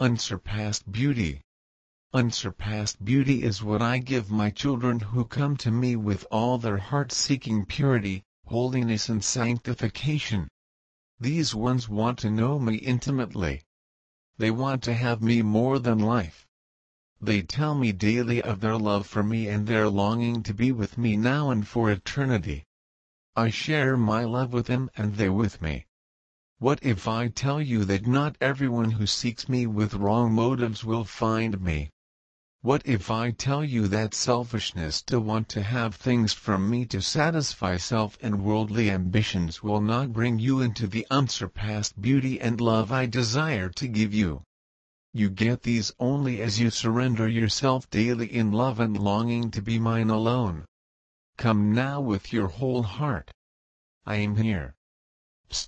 unsurpassed beauty. Unsurpassed beauty is what I give my children who come to me with all their heart seeking purity, holiness and sanctification. These ones want to know me intimately. They want to have me more than life. They tell me daily of their love for me and their longing to be with me now and for eternity. I share my love with them and they with me. What if I tell you that not everyone who seeks me with wrong motives will find me? What if I tell you that selfishness to want to have things from me to satisfy self and worldly ambitions will not bring you into the unsurpassed beauty and love I desire to give you? You get these only as you surrender yourself daily in love and longing to be mine alone. Come now with your whole heart. I am here.